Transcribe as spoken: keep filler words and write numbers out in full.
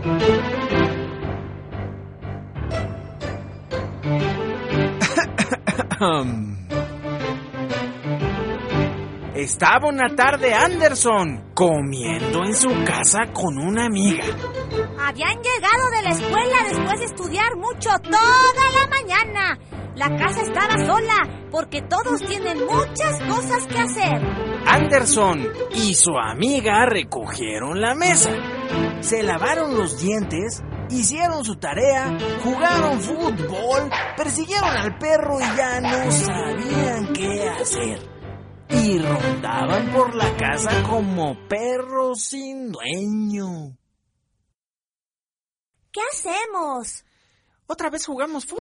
Estaba una tarde Anderson comiendo en su casa con una amiga. Habían llegado de la escuela después de estudiar mucho toda la mañana. La casa estaba sola porque todos tienen muchas cosas que hacer. Anderson y su amiga recogieron la mesa, se lavaron los dientes, hicieron su tarea, jugaron fútbol, persiguieron al perro y ya no sabían qué hacer. Y rondaban por la casa como perros sin dueño. ¿Qué hacemos? Otra vez jugamos fútbol.